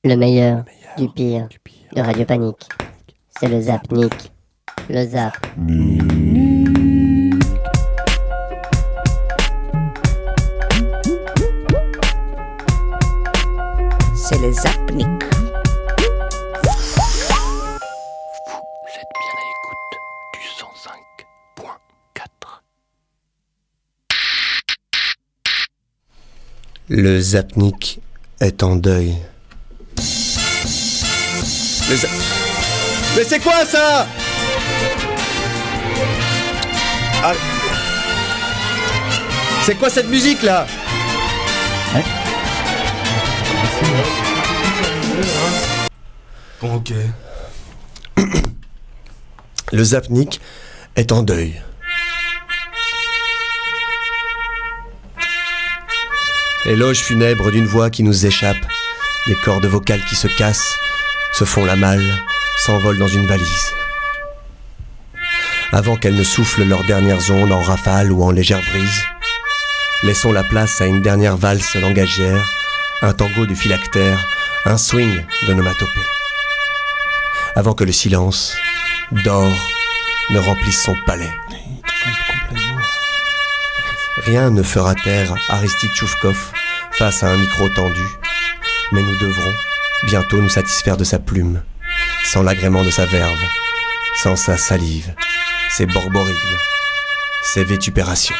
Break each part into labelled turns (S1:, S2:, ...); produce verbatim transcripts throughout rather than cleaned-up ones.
S1: Le meilleur,
S2: Le meilleur,
S1: du pire,
S2: du pire,
S1: de Radio Panique. C'est le Zapnik. Le Zap.
S3: C'est le Zapnik.
S2: Vous êtes bien à l'écoute du cent cinq point quatre.
S4: Le Zapnik est en deuil. Le za... Mais c'est quoi ça? Ah... C'est quoi cette musique là?
S5: Bon, ok.
S4: Le Zapnik est en deuil. Éloge funèbre d'une voix qui nous échappe, des cordes vocales qui se cassent, se font la malle, s'envolent dans une valise. Avant qu'elles ne soufflent leurs dernières ondes en rafale ou en légère brise, laissons la place à une dernière valse langagière, un tango de phylactère, un swing d'onomatopée. Avant que le silence, d'or, ne remplisse son palais. Rien ne fera taire Aristide Choufkov face à un micro tendu, mais nous devrons bientôt nous satisfaire de sa plume, sans l'agrément de sa verve, sans sa salive, ses borborigmes, ses vétupérations.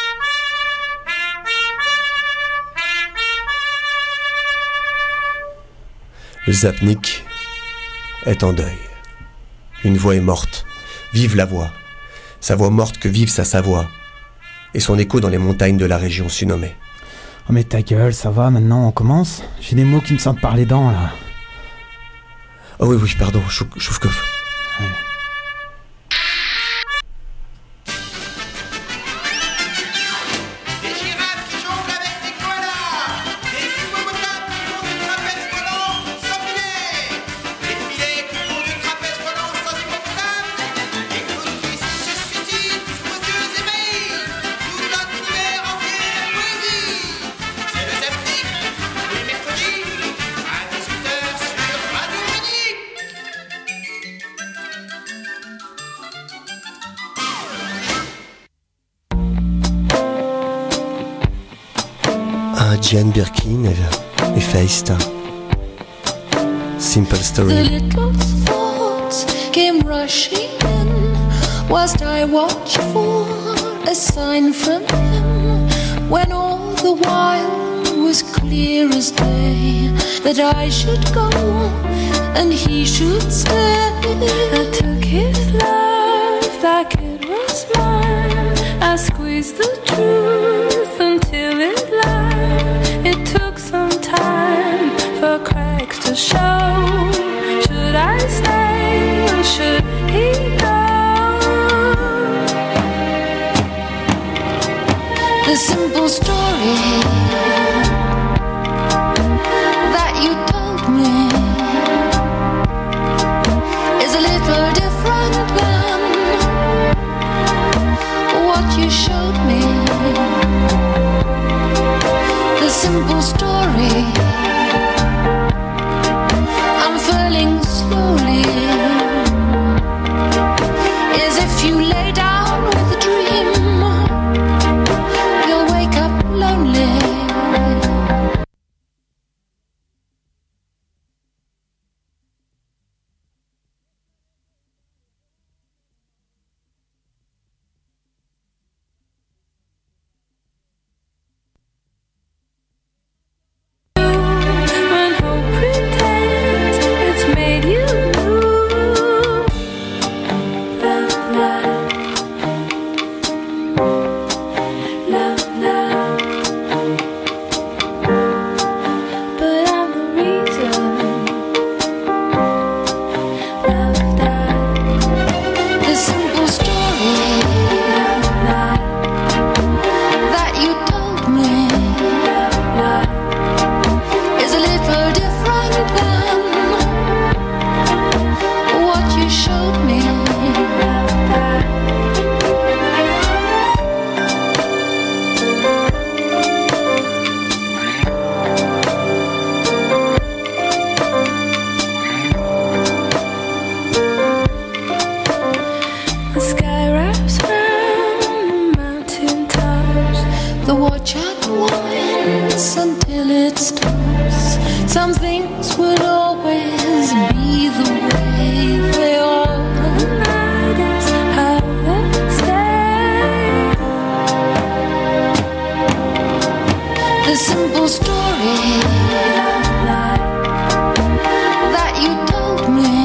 S4: Le Zapnik est en deuil. Une voix est morte. Vive la voix. Sa voix morte que vive sa Savoie. Et son écho dans les montagnes de la région surnommée.
S6: Oh mais ta gueule, ça va, maintenant on commence? J'ai des mots qui me sentent par les dents là.
S4: Oh oui, oui, pardon, Chou- Choufkov.
S6: Ouais.
S7: Des girafes qui jonglent avec des koalas, des hippopotames qui font du trapèze volant sans filet, des filets qui font du trapèze volant sans hippopotame, des clowns qui se suicident sous vos yeux ébahis, tout un univers entier de poésie. C'est le Zapnik, tous les mercredis, à dix-huit heures sur Radio Panique.
S4: Un Jane Birkin et Feista. Simple
S8: The
S4: story.
S8: little thoughts came rushing in whilst I watched for a sign from him, when all the while was clear as day that I should go and he should stay. I took his love like it was mine. I squeezed the truth until it lied. It took some time for cracks to show. Should I stay or should he go? The simple story that you told me is a little different than what you showed me. The simple story unfurling slowly is if you lay down with a dream, you'll wake up lonely. dance until it stops. Some things will always be the way they are. The night is how they stay. The simple story that you told me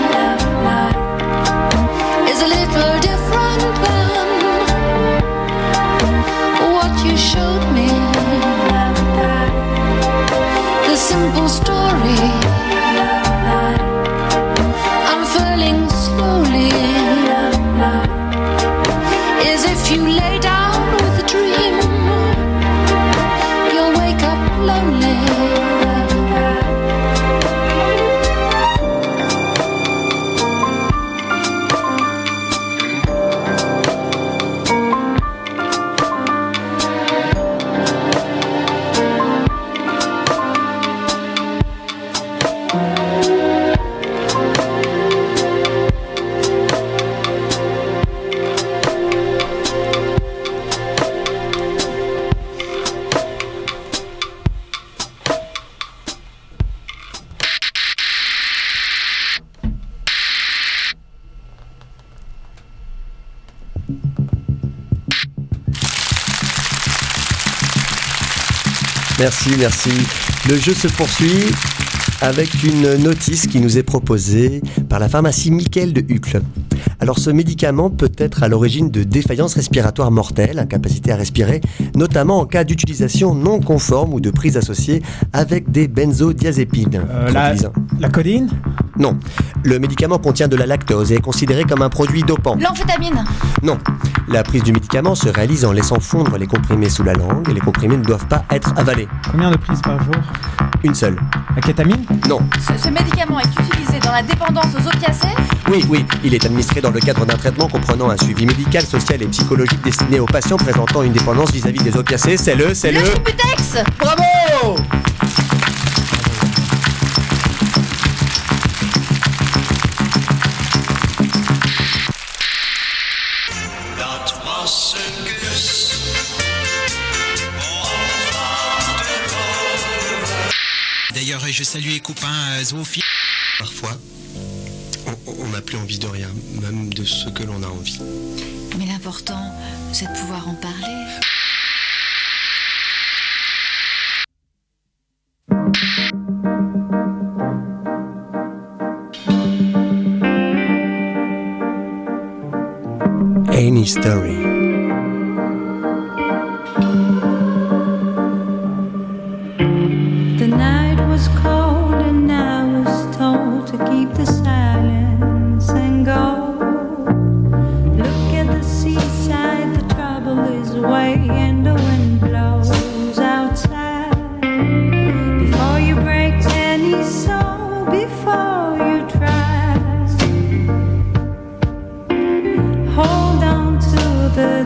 S8: is a little different than what you showed me. The simple story unfurling slowly is if you lay down with a dream, you'll wake up lonely.
S4: Merci, merci. Le jeu se poursuit avec une notice qui nous est proposée par la pharmacie Michael de Hucle. Alors ce médicament peut être à l'origine de défaillances respiratoires mortelles, incapacité à respirer, notamment en cas d'utilisation non conforme ou de prise associée avec des benzodiazépines.
S6: Euh, la, la codeine ?
S4: Non. Le médicament contient de la lactose et est considéré comme un produit dopant.
S5: L'amphétamine ?
S4: Non. La prise du médicament se réalise en laissant fondre les comprimés sous la langue et les comprimés ne doivent pas être avalés.
S6: Combien de prises par jour ?
S4: Une seule.
S6: La kétamine ?
S4: Non.
S5: Ce, ce médicament est utilisé dans la dépendance aux opiacés ?
S4: Oui, oui. Il est administré dans le cadre d'un traitement comprenant un suivi médical, social et psychologique destiné aux patients présentant une dépendance vis-à-vis des opiacés. C'est le, c'est le...
S5: Le Subutex !
S4: Bravo !
S7: D'ailleurs, je salue les copains euh, zoophiles.
S4: Parfois, on n'a plus envie de rien, même de ce que l'on a envie.
S5: Mais l'important, c'est de pouvoir en parler.
S4: Any story.
S9: The night was cold and I was told to keep the silence and go. Look at the seaside, the trouble is away and the wind blows outside. Before you break any soul, before you try, hold on to the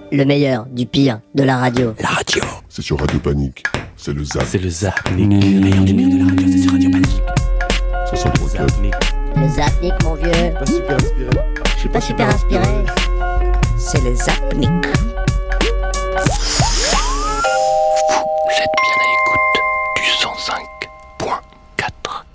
S1: Le meilleur, du pire, de la radio.
S2: La radio.
S10: C'est sur Radio Panique. C'est le Zap.
S2: C'est le Zapnik. Le meilleur du meilleur de la radio, c'est sur Radio Panique.
S10: soixante-trois quatre.
S1: Le Zapnik, mon vieux.
S10: Pas super inspiré.
S1: Je suis pas super inspiré.
S3: C'est le Zapnik.
S2: Vous êtes bien à l'écoute du cent cinq point quatre.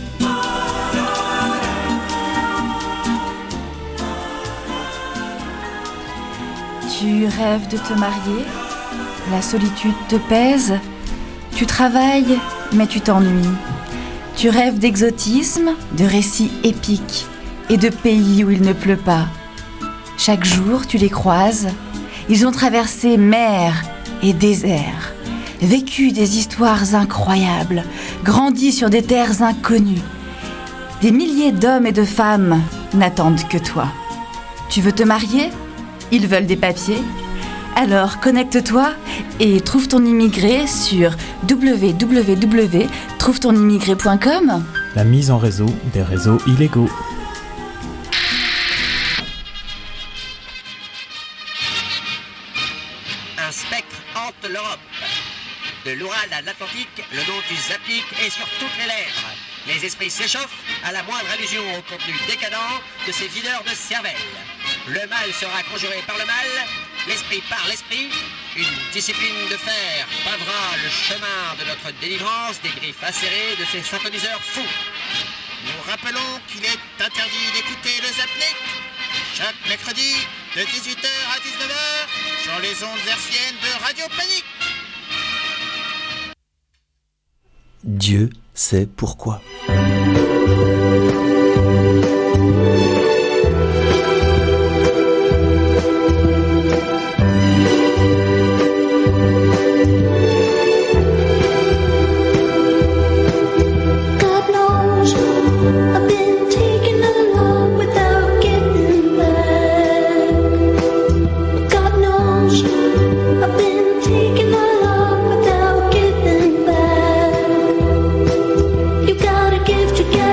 S5: Tu rêves de te marier? La solitude te pèse? Tu travailles, mais tu t'ennuies. Tu rêves d'exotisme, de récits épiques et de pays où il ne pleut pas. Chaque jour, tu les croises. Ils ont traversé mer et désert, vécu des histoires incroyables, grandi sur des terres inconnues. Des milliers d'hommes et de femmes n'attendent que toi. Tu veux te marier? Ils veulent des papiers? Alors connecte-toi et trouve ton immigré sur w w w point trouve ton immigré point com.
S6: La mise en réseau des réseaux illégaux.
S7: Un spectre hante l'Europe. De l'Oural à l'Atlantique, le nom du Zapnik est sur toutes les lèvres. Les esprits s'échauffent à la moindre allusion au contenu décadent de ces videurs de cervelle. Le mal sera conjuré par le mal, l'esprit par l'esprit. Une discipline de fer pavera le chemin de notre délivrance des griffes acérées de ces synthoniseurs fous. Nous rappelons qu'il est interdit d'écouter le Zapnik chaque mercredi de dix-huit heures à dix-neuf heures sur les ondes hertziennes de Radio Panique.
S4: Dieu sait pourquoi.
S8: God knows I've been taking a lot without getting back. God knows I've been taking a lot without getting back. You gotta give together.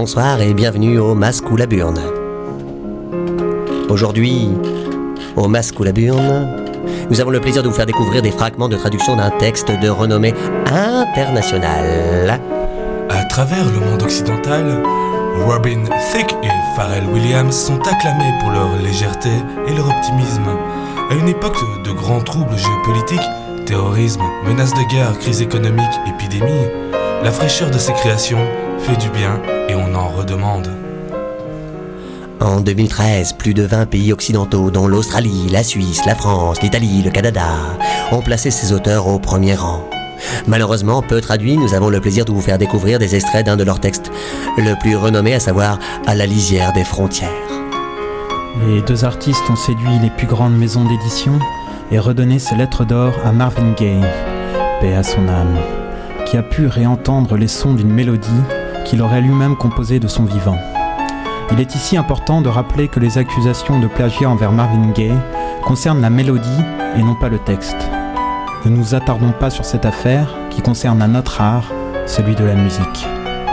S4: bonsoir et bienvenue au Masque ou la Burne. Aujourd'hui, au Masque ou la Burne, nous avons le plaisir de vous faire découvrir des fragments de traduction d'un texte de renommée internationale.
S11: À travers le monde occidental, Robin Thicke et Pharrell Williams sont acclamés pour leur légèreté et leur optimisme. À une époque de grands troubles géopolitiques, terrorisme, menaces de guerre, crise économique, épidémie, la fraîcheur de ces créations fait du bien et on en redemande.
S4: En deux mille treize, plus de vingt pays occidentaux, dont l'Australie, la Suisse, la France, l'Italie, le Canada, ont placé ces auteurs au premier rang. Malheureusement, peu traduits, nous avons le plaisir de vous faire découvrir des extraits d'un de leurs textes, le plus renommé, à savoir « À la lisière des frontières ».
S6: Les deux artistes ont séduit les plus grandes maisons d'édition et redonné ses lettres d'or à Marvin Gaye, paix à son âme, qui a pu réentendre les sons d'une mélodie qu'il aurait lui-même composée de son vivant. Il est ici important de rappeler que les accusations de plagiat envers Marvin Gaye concernent la mélodie et non pas le texte. Ne nous attardons pas sur cette affaire qui concerne un autre art, celui de la musique.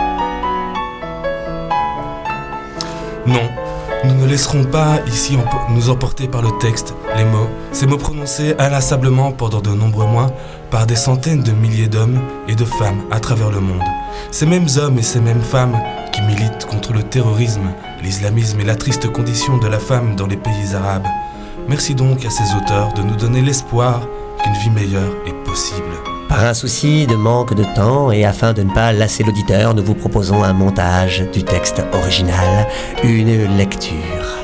S11: Non, nous ne laisserons pas ici empo- nous emporter par le texte, les mots, ces mots prononcés inlassablement pendant de nombreux mois par des centaines de milliers d'hommes et de femmes à travers le monde. Ces mêmes hommes et ces mêmes femmes qui militent contre le terrorisme, l'islamisme et la triste condition de la femme dans les pays arabes. Merci donc à ces auteurs de nous donner l'espoir qu'une vie meilleure est possible.
S4: Par un souci de manque de temps et afin de ne pas lasser l'auditeur, nous vous proposons un montage du texte original, une lecture.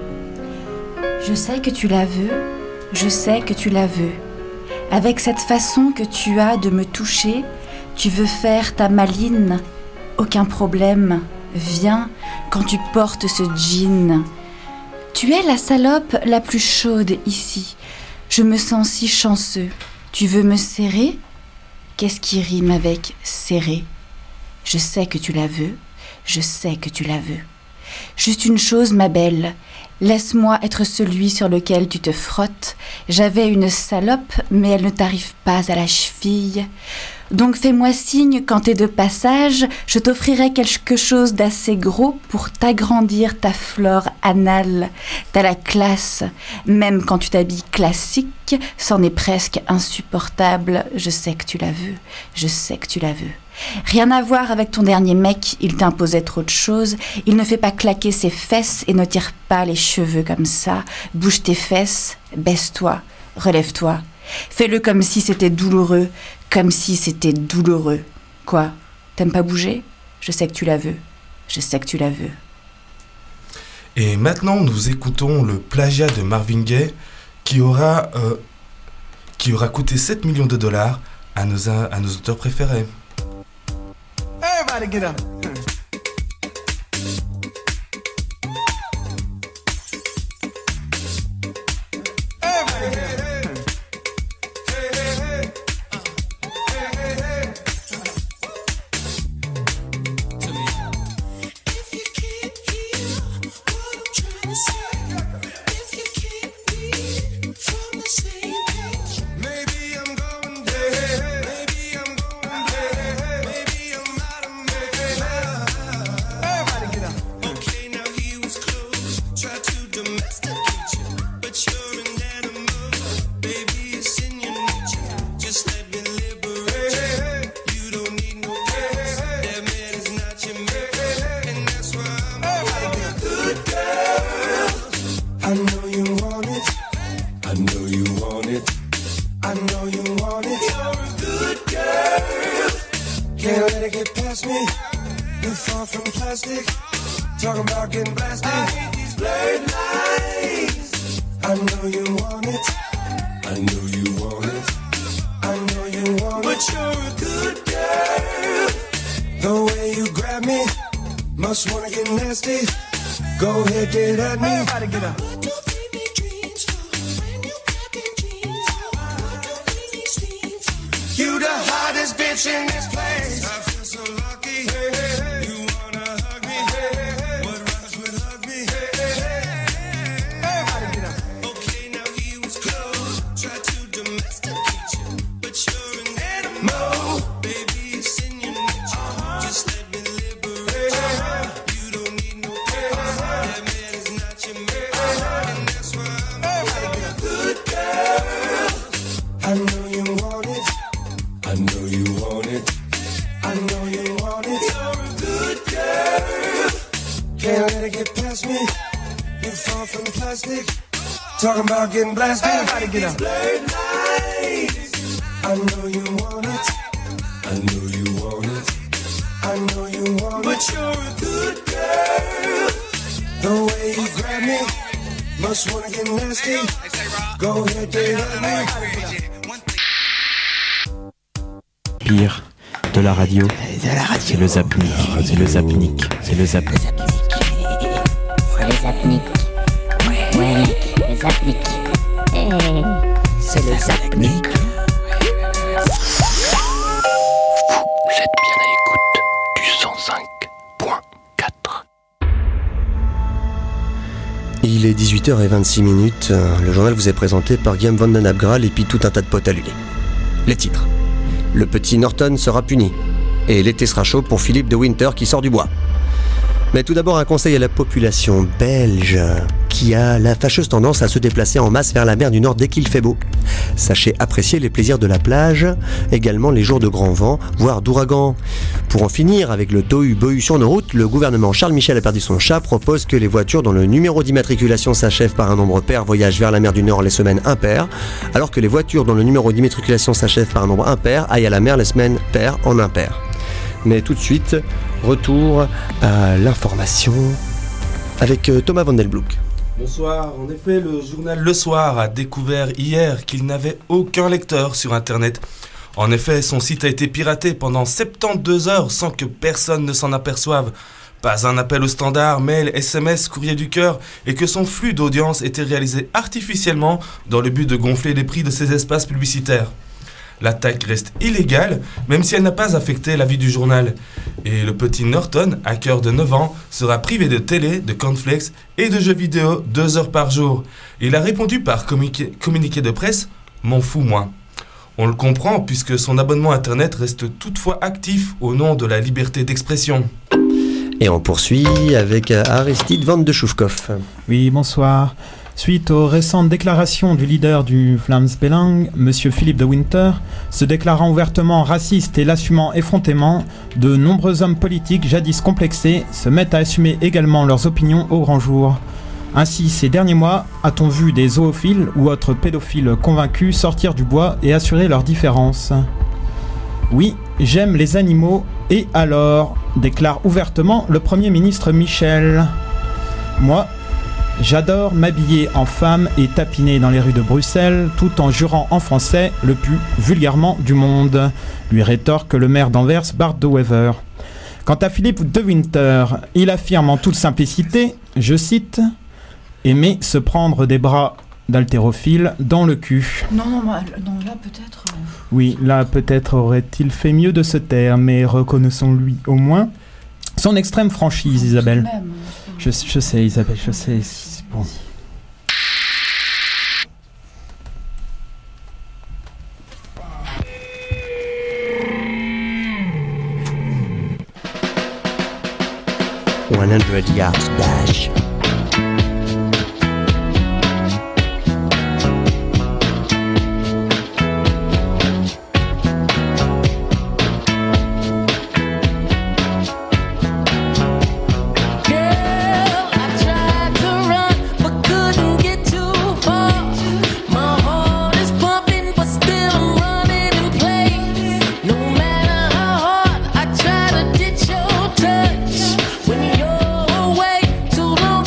S5: Je sais que tu la veux, je sais que tu la veux. Avec cette façon que tu as de me toucher, tu veux faire ta maline. Aucun problème, viens quand tu portes ce jean. Tu es la salope la plus chaude ici. Je me sens si chanceux. Tu veux me serrer ? Qu'est-ce qui rime avec serrer ? Je sais que tu la veux, je sais que tu la veux. Juste une chose, ma belle, laisse-moi être celui sur lequel tu te frottes. J'avais une salope, mais elle ne t'arrive pas à la cheville. Donc fais-moi signe quand t'es de passage, je t'offrirai quelque chose d'assez gros pour t'agrandir ta flore anale. T'as la classe, même quand tu t'habilles classique, c'en est presque insupportable. Je sais que tu la veux, je sais que tu la veux. Rien à voir avec ton dernier mec, il t'imposait trop de choses. Il ne fait pas claquer ses fesses et ne tire pas les cheveux comme ça. Bouge tes fesses, baisse-toi, relève-toi. Fais-le comme si c'était douloureux, comme si c'était douloureux. Quoi ? T'aimes pas bouger ? Je sais que tu la veux, je sais que tu la veux.
S11: Et maintenant, nous écoutons le plagiat de Marvin Gaye qui aura, euh, qui aura coûté sept millions de dollars à nos, à nos auteurs préférés.
S7: Everybody get up. Everybody get up.
S12: Talking about getting blasted. I hate these blurred lines. I know you want it. I know you want it. I know you want it. But you're a good girl. The way you grab me, must wanna get nasty. Go ahead, get at me. Everybody get up. You the hottest bitch in this place. I feel so lucky. Hey, hey, hey. You wanna hug me? Hey, hey, hey. What rhymes with hug me? Hey, hey, hey. Everybody get up. Okay, now he was close. Try to domesticate you, but you're an animal. Baby, it's in your nature. Uh-huh. Just let me liberate you. Hey, hey, hey. You're far from plastic. Talking about getting blasted. Everybody get up. Blurred lines. I know you want it. I know you want it. I know you want it. But you're a good girl. The way you grab me, must wanna get nasty. Go ahead, get at me.
S6: Pire de la radio, c'est le Zapnik, c'est le Zapnik, c'est le Zapnik.
S1: C'est le Zapnik. Ouais, mec, le Zapnik. Hey.
S3: C'est le Zapnik.
S2: Vous êtes bien à l'écoute du cent cinq point quatre.
S4: Il est dix-huit heures vingt-six minutes. Le journal vous est présenté par Guillaume Van Den Abgral et puis tout un tas de potes à l'huile. Les titres. Le petit Norton sera puni. Et l'été sera chaud pour Philippe de Winter qui sort du bois. Mais tout d'abord un conseil à la population belge qui a la fâcheuse tendance à se déplacer en masse vers la mer du Nord dès qu'il fait beau. Sachez apprécier les plaisirs de la plage, également les jours de grand vent, voire d'ouragan. Pour en finir avec le tohu-bohu sur nos routes, le gouvernement Charles Michel a perdu son chat, propose que les voitures dont le numéro d'immatriculation s'achève par un nombre pair voyagent vers la mer du Nord les semaines impaires, alors que les voitures dont le numéro d'immatriculation s'achève par un nombre impair aillent à la mer les semaines paires en impair. Mais tout de suite, retour à l'information avec Thomas Van Den Broek.
S11: Bonsoir. En effet, le journal Le Soir a découvert hier qu'il n'avait aucun lecteur sur Internet. En effet, son site a été piraté pendant soixante-douze heures sans que personne ne s'en aperçoive. Pas un appel au standard, mail, S M S, courrier du cœur, et que son flux d'audience était réalisé artificiellement dans le but de gonfler les prix de ses espaces publicitaires. L'attaque reste illégale, même si elle n'a pas affecté la vie du journal. Et le petit Norton, hacker de neuf ans, sera privé de télé, de cornflakes et de jeux vidéo deux heures par jour. Il a répondu par communiqué, communiqué de presse « M'en fous, moi ». On le comprend puisque son abonnement Internet reste toutefois actif au nom de la liberté d'expression.
S4: Et on poursuit avec Aristide Van de Schoufkopf.
S6: Oui, bonsoir. Suite aux récentes déclarations du leader du Vlaams Belang, M. Philippe de Winter, se déclarant ouvertement raciste et l'assumant effrontément, de nombreux hommes politiques jadis complexés se mettent à assumer également leurs opinions au grand jour. Ainsi, ces derniers mois, a-t-on vu des zoophiles ou autres pédophiles convaincus sortir du bois et assurer leurs différences. Oui, j'aime les animaux, et alors, déclare ouvertement le Premier ministre Michel. Moi, j'adore m'habiller en femme et tapiner dans les rues de Bruxelles, tout en jurant en français le plus vulgairement du monde, lui rétorque le maire d'Anvers, Bart de Wever. Quant à Philippe de Winter, il affirme en toute simplicité, je cite, « aimer se prendre des bras d'haltérophile dans le cul ».
S5: Non, non, non, là peut-être... Euh...
S6: Oui, là peut-être aurait-il fait mieux de se taire, mais reconnaissons-lui au moins son extrême franchise, Isabelle.
S5: Même,
S6: je, je sais, Isabelle, je sais. C'est bon.
S4: one hundred yards dash.
S8: When you're away, too long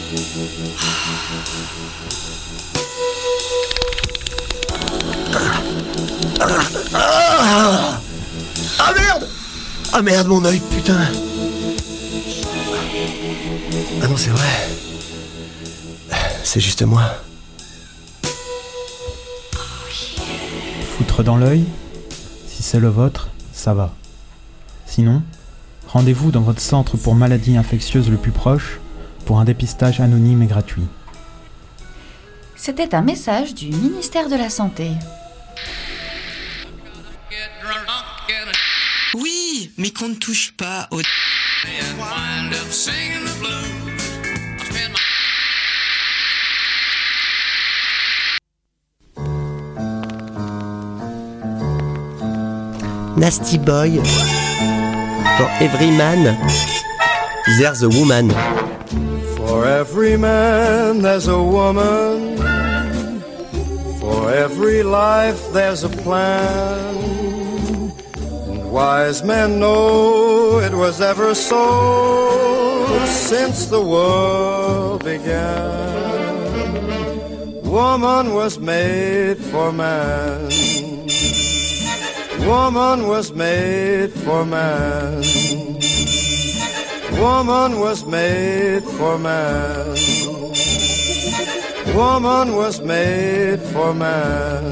S4: Ah, ah merde! Ah merde, mon œil, putain! Ah non, c'est vrai. C'est juste moi.
S6: Foutre dans l'œil, si c'est le vôtre, ça va. Sinon, rendez-vous dans votre centre pour maladies infectieuses le plus proche pour un dépistage anonyme et gratuit.
S5: C'était un message du ministère de la Santé.
S3: Oui, mais qu'on ne touche pas au...
S4: Nasty boy. For every man, there's a woman.
S13: For every man, there's a woman. For every life, there's a plan. And wise men know it was ever so since the world began. Woman was made for man. Woman was made for man. Woman was made for man. Woman was made for man.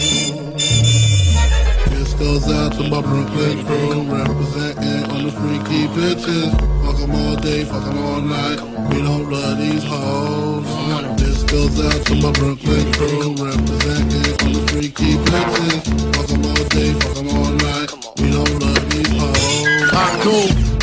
S14: This goes out to my Brooklyn crew, representing on the freaky bitches. Fuck 'em all day, fuck 'em all night. We don't love these hoes. This goes out to my Brooklyn crew, representing on the freaky bitches. Fuck 'em all day, fuck 'em all night. We don't love these hoes. I go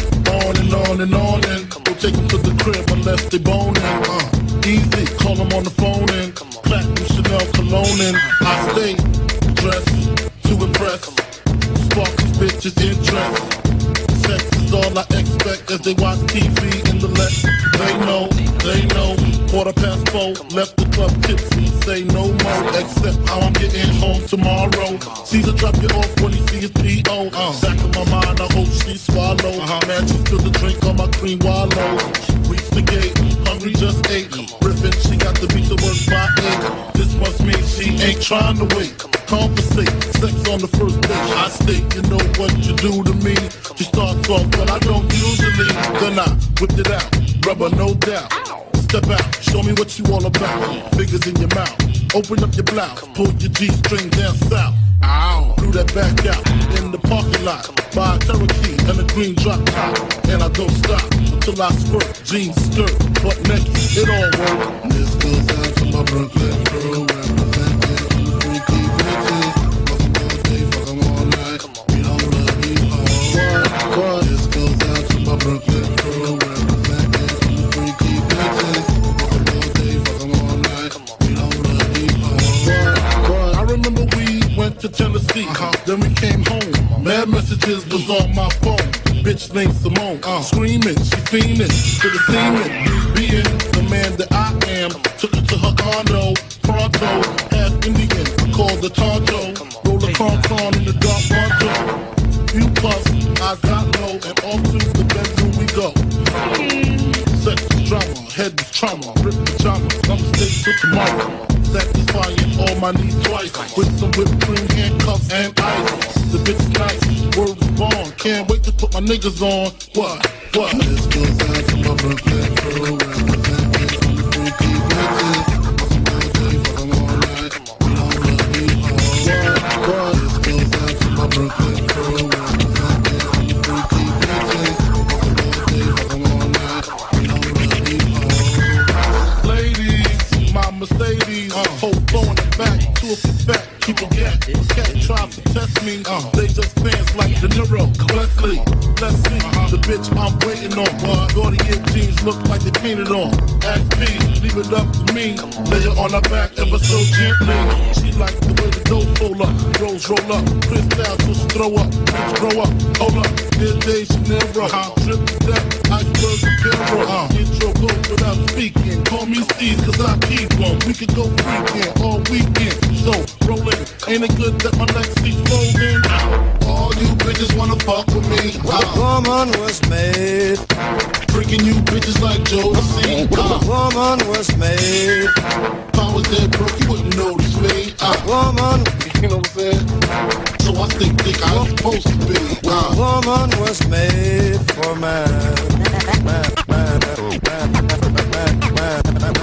S14: on and on and on and we'll take 'em to the crib unless they boning. Uh, easy, call 'em on the phone and platinum Chanel cologne and I stay dressed to impress. Spark these bitches' interest. Sex is all I expect as they watch T V in the Lex. They know, they know. Quarter past four, left the club tipsy. Say no more, except how I'm getting home tomorrow. Caesar drop you off when he sees his P O. Uh. Back in my mind, I hope she swallow. Uh-huh. Man, she spilled the drink on my cream wallow. Reach the gate, hungry just ate. Riffin', she got the beat to work by eight. This must mean she ain't trying to wait. Conversate, sex on the first date. I state, you know what you do to me. She starts off, but I don't usually. Then I whip it out, rubber no doubt. Step out, show me what you all about. Fingers in your mouth, open up your blouse, pull your G-string down south. Ow, threw that back out in the parking lot. Buy a Cherokee and a green drop top, and I don't stop until I squirt. Jeans, skirt, butt naked, it all works. This goes out to my Brooklyn crew, representing on the freaky bitches. Fuck 'em all day, fuck 'em all night. We don't love these hoes. What, what? This goes out to my Brooklyn crew, representing on the freaky bitches. Fuck 'em all day, fuck 'em all night. We don't love these hoes. What, what? I remember we went to Tennessee, uh-huh. Then we came home. Mad messages was on my phone. Bitch named Simone, uh. screaming, she fiending to the semen. Being the man that I am, took her to her condo. Pronto, half Indian, called the Tonto. Roll a con in the dark Monto. Few puffs, I got low, and off to the bedroom we go. Sex is drama, head is trauma, rip pajamas, I'm stay till tomorrow. Satisfying all my needs twice, with some whipped cream, handcuffs, and ice. The bitch nice, word was born, can't wait to put my niggas on. What, what? This goes out to my Brooklyn crew, representing on the freaky bitches. Fuck 'em all day, fuck 'em all night, we don't love these hoes. What, what? This goes out to my Brooklyn crew, representing on the freaky bitches. Fuck 'em all day, fuck 'em all night, we don't love these hoes. Ladies, my Mercedes, uh, whole throwing it back to a fat. People get, cat try to test me. Uh, they just fans like De Niro, Leslie, let's see uh-huh. The bitch I'm waiting on. Uh, Gordier jeans look like they painted on. Ask P, leave it up to me. Lay her on her back ever so gently. She like the way the dough roll up, rolls roll up. Chris down so she throw up, bitch grow up. Hold up, this day Chanel, uh, drip to death, iceberg and barrel. Uh, intro goes without speaking. Call me Steve, cause I keep one. We could go freaking all weekend. So roll it. Ain't it good that my legs keep folding? All you bitches wanna fuck with me.
S13: A woman was made,
S14: freaking you bitches like Josie.
S13: A woman woman was made.
S14: If I was dead broke, you wouldn't notice me.
S13: A woman,
S14: you know what I'm saying? So I think, think I'm supposed to be. Wow.
S13: a woman was made for man. Man, man, man, man, man,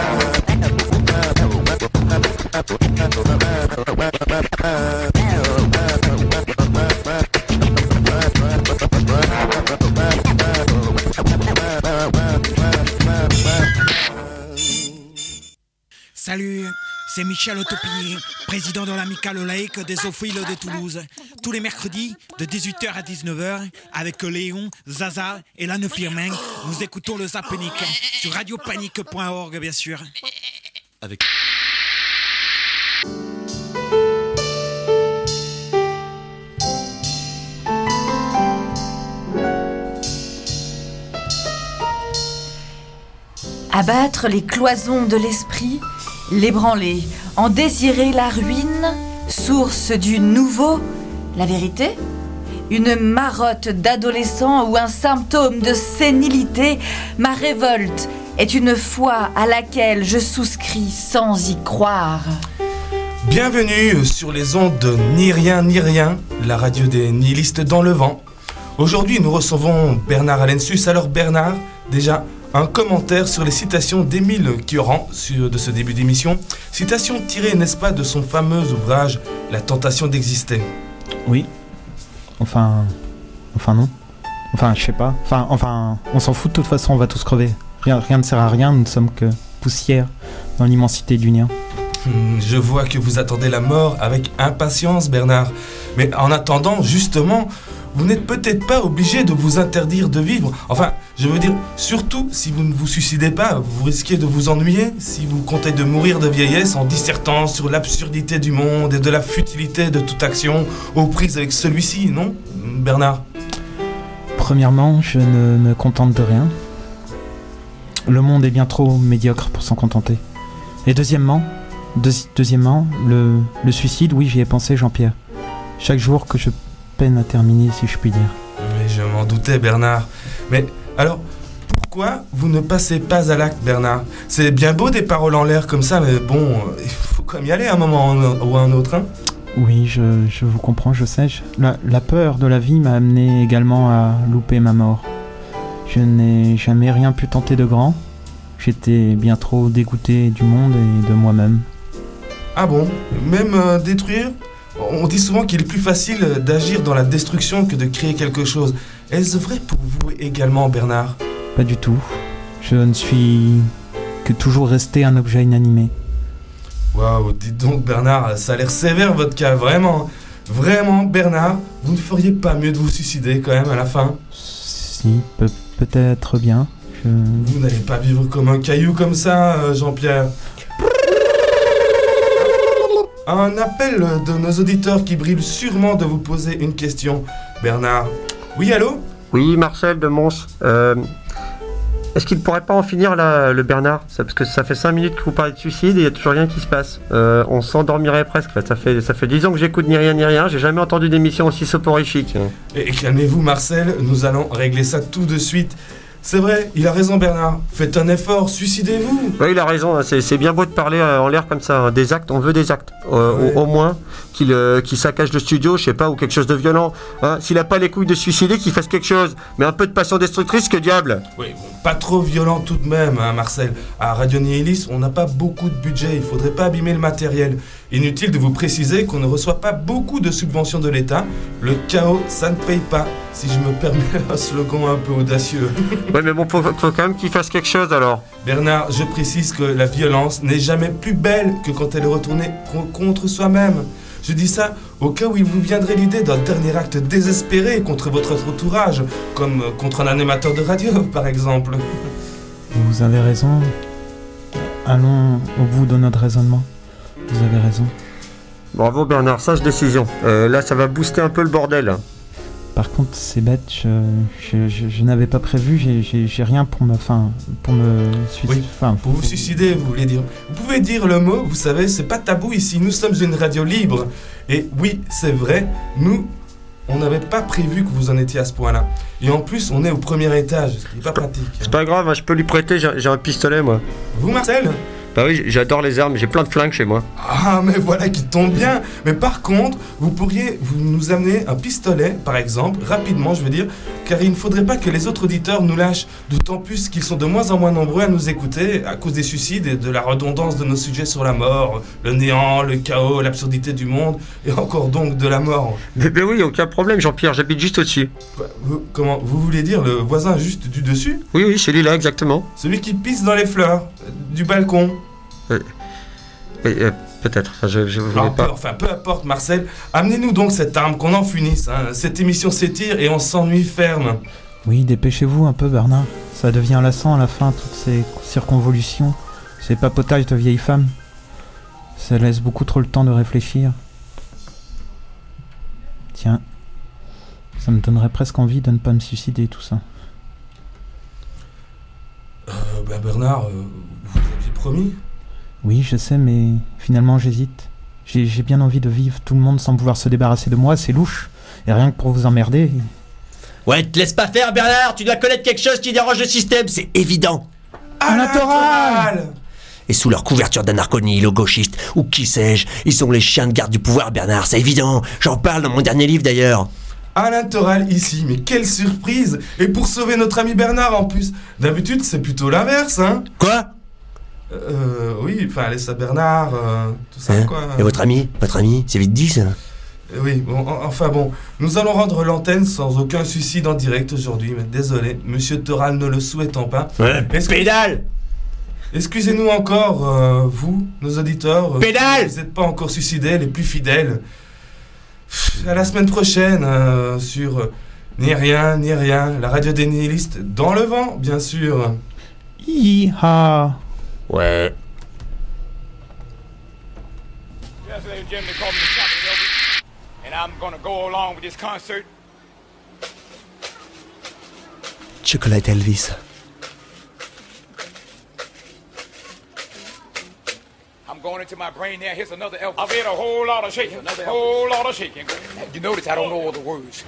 S15: Salut, c'est Michel Autopillier, président de l'amicale laïque des zoophiles de Toulouse. Tous les mercredis, de dix-huit heures à dix-neuf heures, avec Léon, Zaza et l'Anne Firmin, nous écoutons le Zapnic sur radio panique point org, bien sûr.
S2: Avec...
S5: Abattre les cloisons de l'esprit, l'ébranler, en désirer la ruine, source du nouveau, la vérité, une marotte d'adolescent ou un symptôme de sénilité, ma révolte est une foi à laquelle je souscris sans y croire.
S11: Bienvenue sur les ondes de Ni Rien Ni Rien, la radio des nihilistes dans le vent. Aujourd'hui, nous recevons Bernard Alensus. Alors Bernard, déjà, un commentaire sur les citations d'Émile Cioran de ce début d'émission. Citation tirée, n'est-ce pas, de son fameux ouvrage « La tentation d'exister ».
S6: Oui. Enfin... Enfin non. Enfin, je sais pas. Enfin, enfin, on s'en fout de toute façon, on va tous crever. Rien, rien ne sert à rien, nous ne sommes que poussière dans l'immensité du néant.
S11: Hmm, je vois que vous attendez la mort avec impatience, Bernard. Mais en attendant, justement, vous n'êtes peut-être pas obligé de vous interdire de vivre. Enfin, je veux dire, surtout si vous ne vous suicidez pas, vous risquez de vous ennuyer si vous comptez de mourir de vieillesse en dissertant sur l'absurdité du monde et de la futilité de toute action aux prises avec celui-ci, non, Bernard ?
S6: Premièrement, je ne me contente de rien. Le monde est bien trop médiocre pour s'en contenter. Et deuxièmement, deuxi- deuxièmement, le, le suicide, oui, j'y ai pensé, Jean-Pierre. Chaque jour que je peine à terminer, si je puis dire.
S11: Mais je m'en doutais, Bernard. Mais alors, pourquoi vous ne passez pas à l'acte, Bernard ? C'est bien beau des paroles en l'air comme ça, mais bon, il faut quand même y aller à un moment ou à un autre, hein ?
S6: Oui, je, je vous comprends, je sais. Je- la, la peur de la vie m'a amené également à louper ma mort. Je n'ai jamais rien pu tenter de grand. J'étais bien trop dégoûté du monde et de moi-même.
S11: Ah bon ? Même euh, détruire ? On dit souvent qu'il est plus facile d'agir dans la destruction que de créer quelque chose. Est-ce vrai pour vous également, Bernard ?
S6: Pas du tout. Je ne suis que toujours resté un objet inanimé.
S11: Waouh, dites donc, Bernard, ça a l'air sévère votre cas, vraiment. Vraiment, Bernard, vous ne feriez pas mieux de vous suicider quand même à la fin ?
S6: Si, pe- peut-être bien. Je...
S11: Vous n'allez pas vivre comme un caillou comme ça, euh, Jean-Pierre. Un appel de nos auditeurs qui brillent sûrement de vous poser une question. Bernard. Oui, allô ?
S16: Oui, Marcel de Mons. Euh, est-ce qu'il ne pourrait pas en finir là, le Bernard ? Ça, parce que ça fait cinq minutes que vous parlez de suicide et il n'y a toujours rien qui se passe. Euh, on s'endormirait presque. Là. Ça fait, ça fait dix ans que j'écoute Ni Rien Ni Rien. J'ai jamais entendu d'émission aussi soporifique.
S11: Et calmez-vous, Marcel, nous allons régler ça tout de suite. C'est vrai, il a raison, Bernard. Faites un effort, suicidez-vous.
S16: Oui, il a raison. Hein. C'est, c'est bien beau de parler euh, en l'air comme ça. Hein. Des actes, on veut des actes. Euh,
S11: Ouais.
S16: au, au moins, qu'il, euh, qu'il saccage le studio, je sais pas, ou quelque chose de violent. Hein. S'il a pas les couilles de suicider, qu'il fasse quelque chose. Mais un peu de passion destructrice, que diable.
S11: Oui, bon, pas trop violent tout de même, hein, Marcel. À Radio Nihilis, on n'a pas beaucoup de budget, il faudrait pas abîmer le matériel. Inutile de vous préciser qu'on ne reçoit pas beaucoup de subventions de l'État. Le chaos, ça ne paye pas, si je me permets un slogan un peu audacieux.
S16: Ouais, mais bon, faut, faut quand même qu'il fasse quelque chose alors.
S11: Bernard, je précise que la violence n'est jamais plus belle que quand elle est retournée co- contre soi-même. Je dis ça au cas où il vous viendrait l'idée d'un dernier acte désespéré contre votre entourage, comme euh, contre un animateur de radio, par exemple.
S6: Vous avez raison. Allons au bout de notre raisonnement. Vous avez raison.
S16: Bravo Bernard, sage décision. Euh, là, ça va booster un peu le bordel.
S6: Par contre, c'est bête, je, je, je, je n'avais pas prévu, j'ai, j'ai, j'ai rien pour me, enfin, pour me suicider.
S11: Oui, pour vous suicider, vous voulez dire. Vous pouvez dire le mot, vous savez, c'est pas tabou ici, nous sommes une radio libre. Et oui, c'est vrai, nous on n'avait pas prévu que vous en étiez à ce point-là. Et en plus, on est au premier étage, ce qui n'est pas pratique.
S16: C'est pas grave, hein, je peux lui prêter, j'ai, j'ai un pistolet moi.
S11: Vous, Marcel ?
S16: Bah oui, j'adore les armes, j'ai plein de flingues chez moi.
S11: Ah, mais voilà qui tombe bien. Mais par contre, vous pourriez vous nous amener un pistolet, par exemple, rapidement, je veux dire, car il ne faudrait pas que les autres auditeurs nous lâchent, d'autant plus qu'ils sont de moins en moins nombreux à nous écouter à cause des suicides et de la redondance de nos sujets sur la mort, le néant, le chaos, l'absurdité du monde, et encore donc de la mort.
S16: Mais, mais oui, aucun problème, Jean-Pierre, j'habite juste au-dessus.
S11: Vous, comment, vous voulez dire le voisin juste du dessus ?
S16: Oui, oui, celui-là, exactement.
S11: Celui qui pisse dans les fleurs, euh, du balcon.
S16: Oui, oui euh, peut-être. Enfin, je, je voulais
S11: enfin,
S16: pas.
S11: Peu, enfin, peu importe, Marcel. Amenez-nous donc cette arme, qu'on en finisse. Hein. Cette émission s'étire et on s'ennuie ferme.
S6: Oui, dépêchez-vous un peu, Bernard. Ça devient lassant à la fin, toutes ces circonvolutions, ces papotages de vieilles femmes. Ça laisse beaucoup trop le temps de réfléchir. Tiens, ça me donnerait presque envie de ne pas me suicider, tout ça.
S11: Euh, bah Bernard, euh, vous aviez promis ?
S6: Oui, je sais, mais finalement j'hésite. J'ai, j'ai bien envie de vivre tout le monde sans pouvoir se débarrasser de moi, c'est louche. Et rien que pour vous emmerder...
S17: Ouais, te laisse pas faire, Bernard, tu dois connaître quelque chose qui dérange le système, c'est évident.
S11: Anatoral !
S17: Et sous leur couverture d'anarchonie, le gauchiste, ou qui sais-je, ils sont les chiens de garde du pouvoir, Bernard, c'est évident. J'en parle dans mon dernier livre d'ailleurs.
S11: Alain Toral ici, mais quelle surprise! Et pour sauver notre ami Bernard en plus. D'habitude, c'est plutôt l'inverse, hein?
S17: Quoi?
S11: Euh, oui, enfin, laisse à Bernard, euh, tout ça,
S17: hein
S11: quoi.
S17: Et votre ami? Votre ami? C'est vite dit, ça?
S11: Euh, oui, bon, en, enfin bon, nous allons rendre l'antenne sans aucun suicide en direct aujourd'hui, mais désolé, Monsieur Toral ne le souhaitant pas.
S17: Ouais, pédale!
S11: Excusez-nous encore, euh, vous, nos auditeurs.
S17: Pédale!
S11: Vous n'êtes pas encore suicidés, les plus fidèles. Pff, à la semaine prochaine, euh, sur euh, Ni Rien, Ni Rien, la radio des nihilistes dans le vent, bien sûr.
S6: Hi-ha!
S17: Ouais.
S18: Yes, ladies and gentlemen, they call me the Chocolate Elvis, and I'm gonna go along with this concert.
S17: Chocolate Elvis.
S18: I'm going into my brain there. Here's another Elvis. I've made a whole lot of shaking, a whole lot of shaking. You notice I don't know all the words.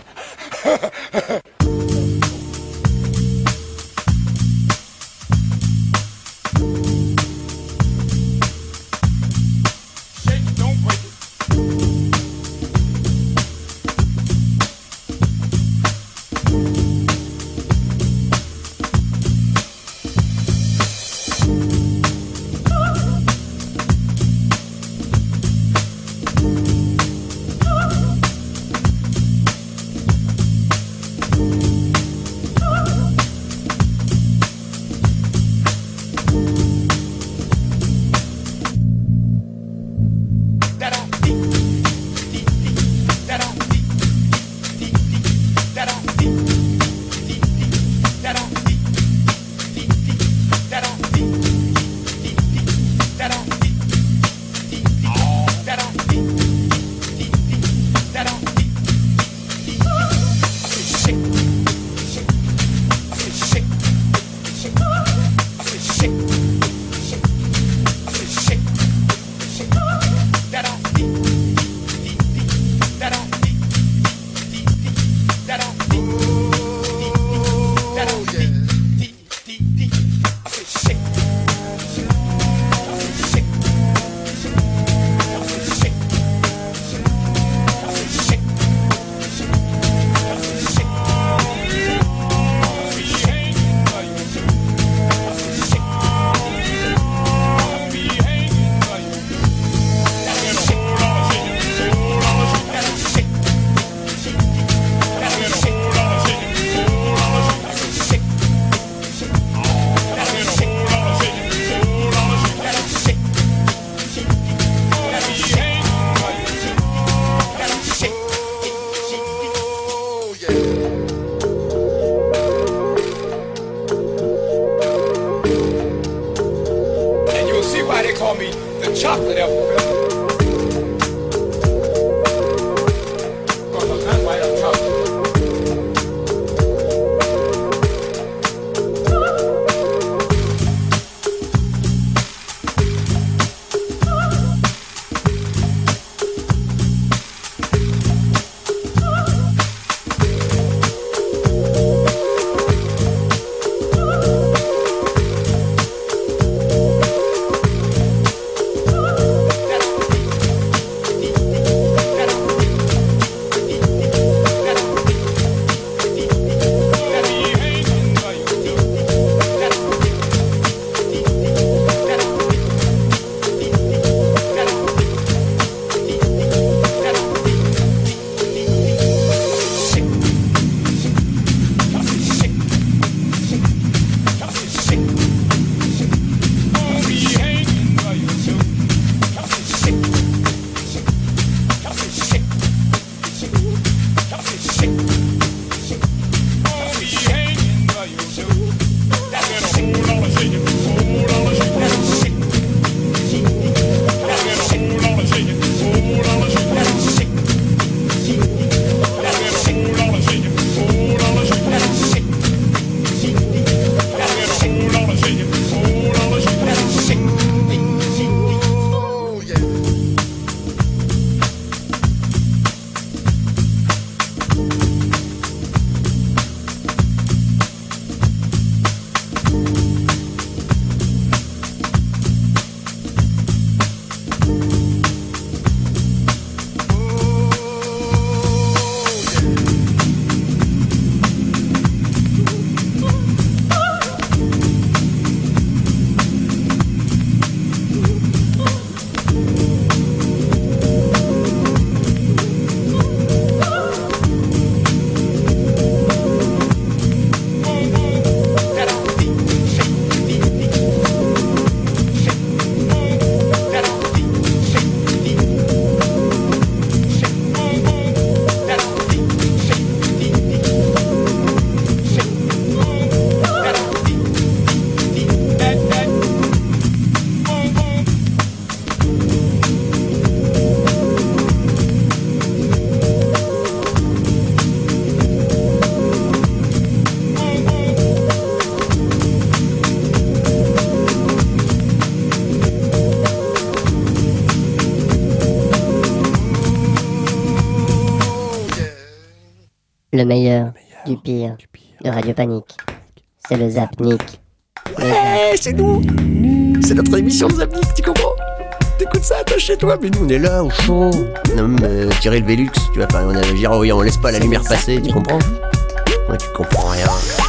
S1: Le meilleur, du pire, de Radio Panique. C'est le Zapnik. Le
S17: Ouais, c'est nous. C'est notre émission de Zapnik, tu comprends? T'écoutes ça, toi, chez toi, mais nous, on est là, au chaud. Non, mais euh, tirer le Velux, tu vois, enfin, on a dire, oh, on laisse pas la lumière passer, tu comprends? Ouais, tu comprends rien.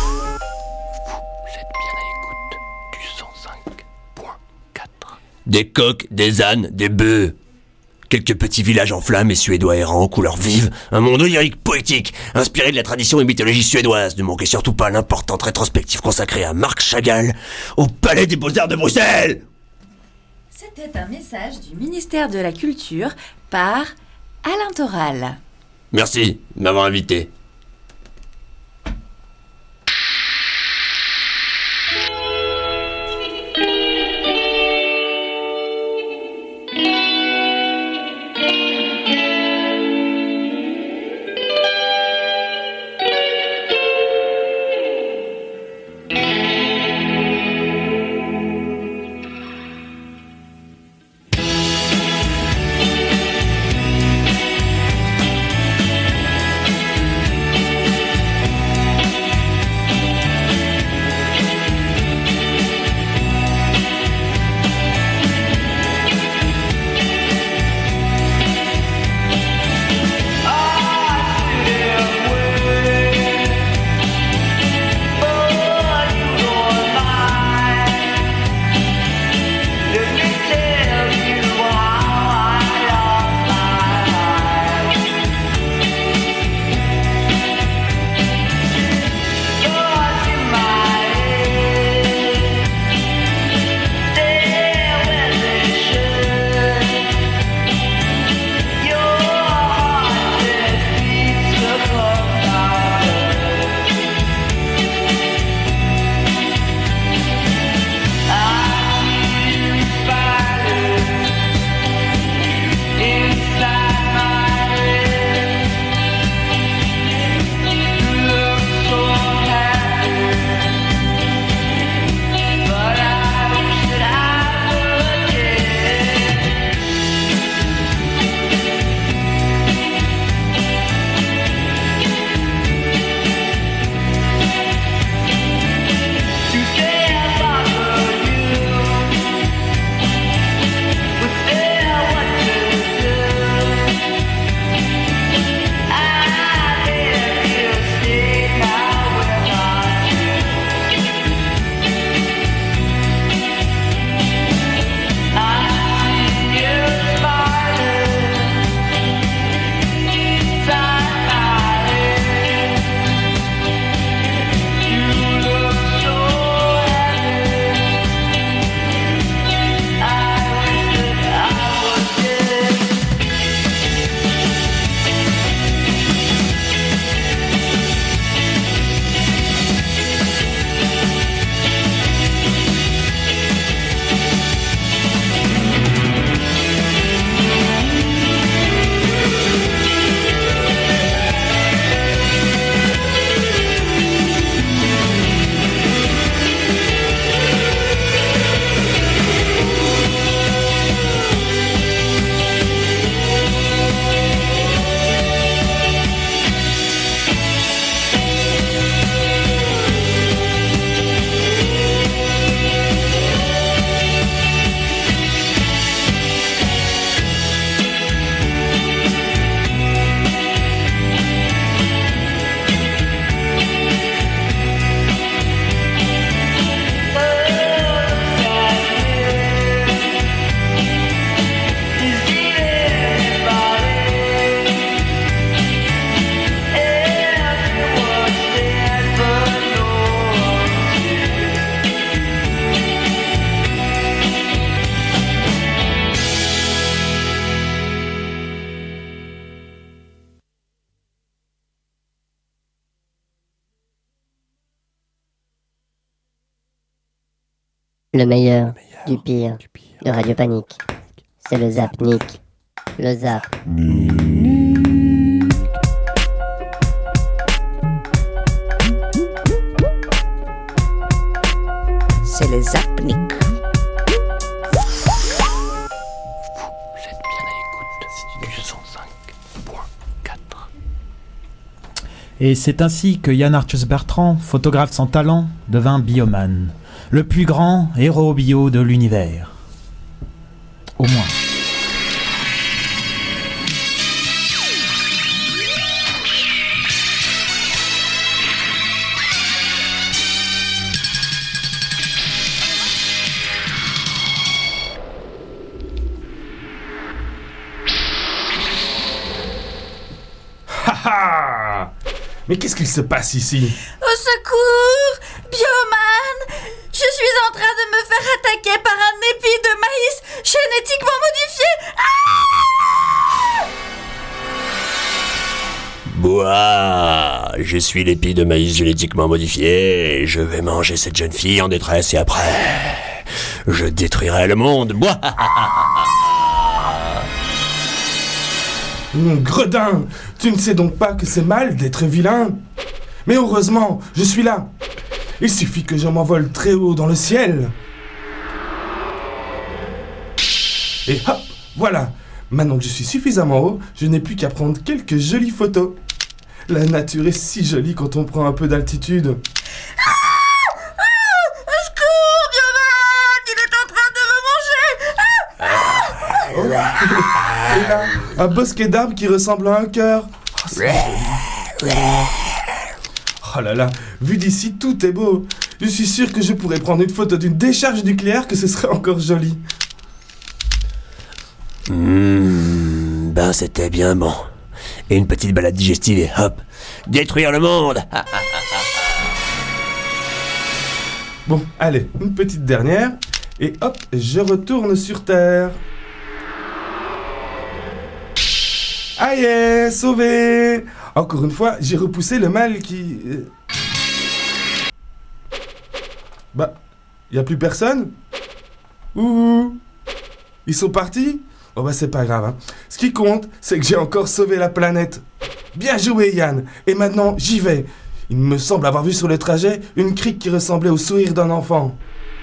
S17: Des coqs, des ânes, des bœufs. Quelques petits villages en flammes et suédois errants, couleurs vives. Un monde onirique, poétique, inspiré de la tradition et mythologie suédoise. Ne manquez surtout pas l'importante rétrospective consacrée à Marc Chagall au Palais des Beaux-Arts de Bruxelles.
S5: C'était un message du ministère de la Culture par Alain Toral.
S17: Merci de m'avoir invité.
S1: Le meilleur, du pire, de Radio Panique. C'est le Zapnik. Le Zap.
S19: C'est le Zapnik.
S6: Et c'est ainsi que Yann Arthus Bertrand, photographe sans talent, devint biomane, le plus grand héros bio de l'univers. Au moins.
S11: Ah! Mais qu'est-ce qu'il se passe ici?
S5: Au secours! Bioman! Je suis en train de me faire attaquer par un épi de maïs génétiquement modifié! Ah!
S17: Bois, je suis l'épi de maïs génétiquement modifié. Je vais manger cette jeune fille en détresse et après, je détruirai le monde. Bois.
S11: Mon gredin, tu ne sais donc pas que c'est mal d'être vilain? Mais heureusement, je suis là. Il suffit que je m'envole très haut dans le ciel. Et hop, voilà. Maintenant que je suis suffisamment haut, je n'ai plus qu'à prendre quelques jolies photos. La nature est si jolie quand on prend un peu d'altitude. Oh. Et là, un bosquet d'arbres qui ressemble à un cœur. Oh, c'est joli. Oh là là, vu d'ici, tout est beau. Je suis sûr que je pourrais prendre une photo d'une décharge nucléaire, que ce serait encore joli.
S17: Mmh, ben c'était bien bon. Et une petite balade digestive et hop, détruire le monde.
S11: Bon, allez, une petite dernière. Et hop, je retourne sur Terre. Aïe, sauvé! Encore une fois, j'ai repoussé le mal qui... Bah, y a plus personne? Ouh! Ils sont partis? Oh bah c'est pas grave, hein. Ce qui compte, c'est que j'ai encore sauvé la planète. Bien joué, Yann! Et maintenant, j'y vais. Il me semble avoir vu sur le trajet une crique qui ressemblait au sourire d'un enfant.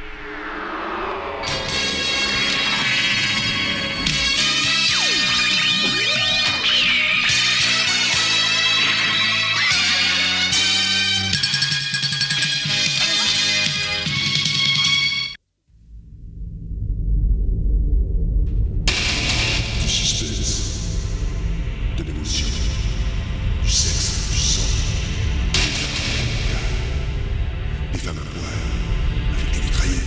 S10: De l'émotion, du sexe, du sang, des femmes à poil, avec des mitraillettes,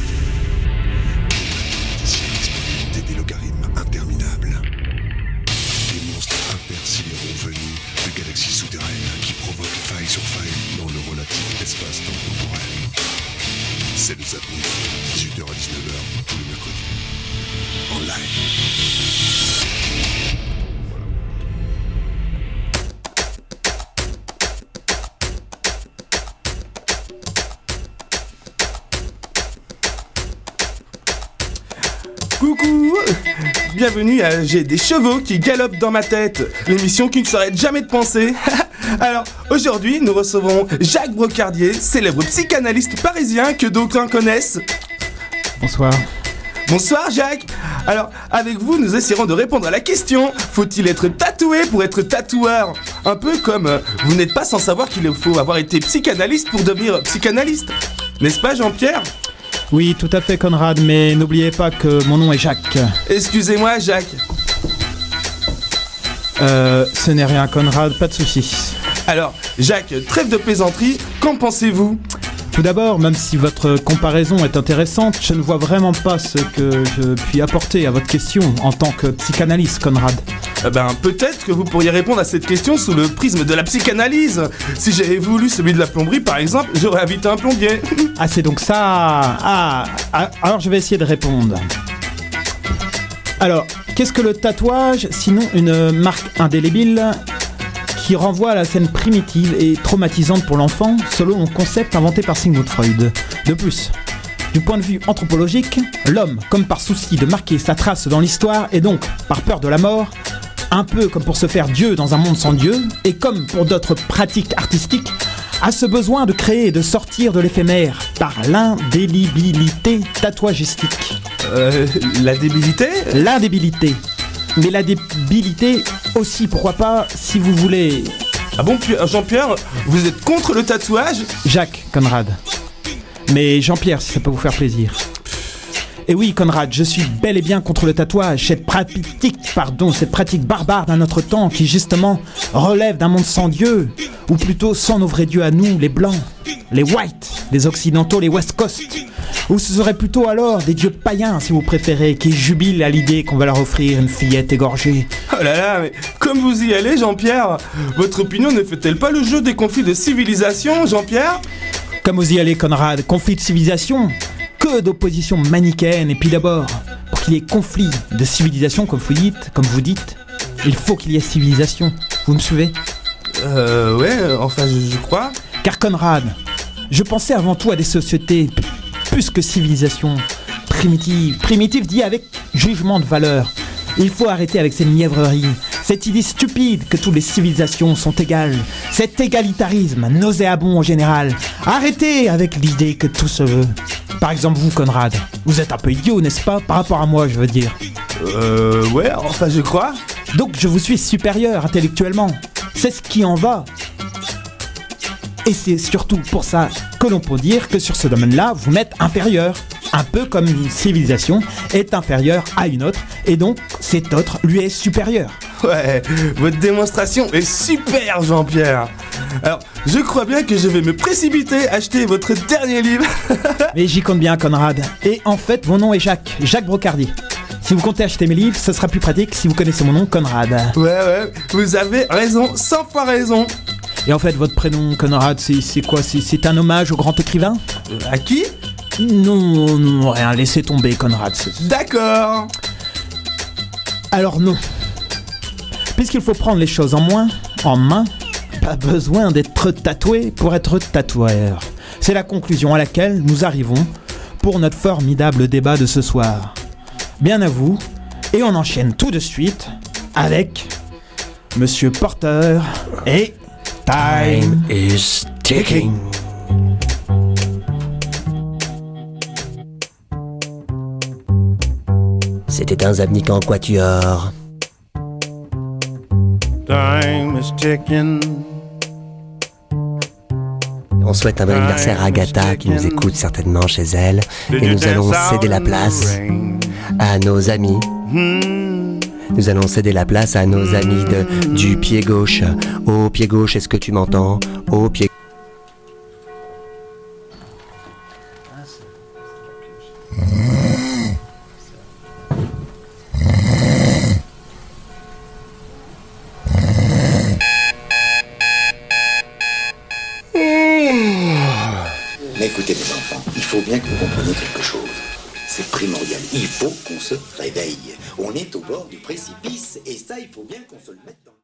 S10: des ciels expérimentés des logarithmes interminables, des monstres intersidéraux venus de galaxies souterraines qui provoquent faille sur faille dans le relatif espace-temps temporel. C'est le Zapnik, dix-huit heures à dix-neuf heures, tous les mercredis, en live.
S11: Coucou! Bienvenue à J'ai des chevaux qui galopent dans ma tête, l'émission qui ne s'arrête jamais de penser. Alors, aujourd'hui, nous recevons Jacques Brocardier, célèbre psychanalyste parisien que d'aucuns connaissent.
S6: Bonsoir.
S11: Bonsoir Jacques. Alors, avec vous, nous essaierons de répondre à la question: faut-il être tatoué pour être tatoueur? Un peu comme euh, vous n'êtes pas sans savoir qu'il faut avoir été psychanalyste pour devenir psychanalyste. N'est-ce pas Jean-Pierre?
S6: Oui, tout à fait, Conrad, mais n'oubliez pas que mon nom est Jacques.
S11: Excusez-moi, Jacques.
S6: Euh, ce n'est rien, Conrad, pas de soucis.
S11: Alors, Jacques, trêve de plaisanterie, qu'en pensez-vous?
S6: Tout d'abord, même si votre comparaison est intéressante, je ne vois vraiment pas ce que je puis apporter à votre question en tant que psychanalyste, Conrad.
S11: Eh ben, peut-être que vous pourriez répondre à cette question sous le prisme de la psychanalyse. Si j'avais voulu celui de la plomberie, par exemple, j'aurais invité un plombier.
S6: Ah, c'est donc ça. Ah, ah, alors je vais essayer de répondre. Alors, qu'est-ce que le tatouage, sinon une marque indélébile qui renvoie à la scène primitive et traumatisante pour l'enfant, selon un concept inventé par Sigmund Freud. De plus, du point de vue anthropologique, l'homme, comme par souci de marquer sa trace dans l'histoire, et donc par peur de la mort, un peu comme pour se faire Dieu dans un monde sans Dieu, et comme pour d'autres pratiques artistiques, a ce besoin de créer et de sortir de l'éphémère par l'indélibilité tatouagistique.
S11: Euh, la débilité ?
S6: L'indébilité. Mais la débilité aussi, pourquoi pas, si vous voulez
S11: Ah bon, Pi- Jean-Pierre, vous êtes contre le tatouage?
S6: Jacques, Conrad. Mais Jean-Pierre, si ça peut vous faire plaisir. Et oui, Conrad, je suis bel et bien contre le tatouage, cette pratique, pardon, cette pratique barbare d'un autre temps qui justement relève d'un monde sans Dieu, ou plutôt sans nos vrais dieux à nous, les blancs, les whites, les occidentaux, les west coast, ou ce serait plutôt alors des dieux païens, si vous préférez, qui jubilent à l'idée qu'on va leur offrir une fillette égorgée.
S11: Oh là là, mais comme vous y allez, Jean-Pierre, votre opinion ne fait-elle pas le jeu des conflits de civilisation, Jean-Pierre?
S6: Comme vous y allez, Conrad, conflit de civilisation, que d'opposition manichéenne. Et puis d'abord, pour qu'il y ait conflit de civilisation, comme vous dites, comme vous dites, il faut qu'il y ait civilisation. Vous me suivez?
S11: Euh, ouais, enfin, je, je crois.
S6: Car Conrad, je pensais avant tout à des sociétés p- plus que civilisation, primitives. Primitives dit avec jugement de valeur. Il faut arrêter avec ces mièvreries, cette idée stupide que toutes les civilisations sont égales, cet égalitarisme nauséabond en général. Arrêtez avec l'idée que tout se veut. Par exemple vous, Conrad, vous êtes un peu idiot, n'est-ce pas? Par rapport à moi, je veux dire.
S11: Euh, ouais, enfin je crois.
S6: Donc je vous suis supérieur intellectuellement. C'est ce qui en va. Et c'est surtout pour ça que l'on peut dire que sur ce domaine-là, vous m'êtes inférieur. Un peu comme une civilisation est inférieure à une autre, et donc cette autre lui est supérieure.
S11: Ouais, votre démonstration est super, Jean-Pierre. Alors, je crois bien que je vais me précipiter acheter votre dernier livre.
S6: Mais j'y compte bien, Conrad. Et en fait, mon nom est Jacques, Jacques Brocardi. Si vous comptez acheter mes livres, ce sera plus pratique si vous connaissez mon nom, Conrad.
S11: Ouais, ouais, vous avez raison, cent fois raison.
S6: Et en fait, votre prénom, Conrad, c'est, c'est quoi? c'est, c'est un hommage au grand écrivain?
S11: euh, À qui?
S6: Non, non, rien, laissez tomber, Conrad. C'est...
S11: D'accord.
S6: Alors non. Puisqu'il faut prendre les choses en main, en main, pas besoin d'être tatoué pour être tatoueur. C'est la conclusion à laquelle nous arrivons pour notre formidable débat de ce soir. Bien à vous, et on enchaîne tout de suite avec Monsieur Porter et Time
S17: is ticking. C'était un Zabnik en quatuor.
S13: Time is ticking.
S17: On souhaite un bon anniversaire à Agatha qui nous écoute certainement chez elle. Et nous allons céder la place à nos amis. Nous allons céder la place à nos amis de, du pied gauche. Au pied gauche, est-ce que tu m'entends? Au pied
S20: Mais écoutez mes enfants, il faut bien que vous compreniez quelque chose. C'est primordial. Il faut qu'on se réveille. On est au bord du précipice et ça, il faut bien qu'on se le mette dans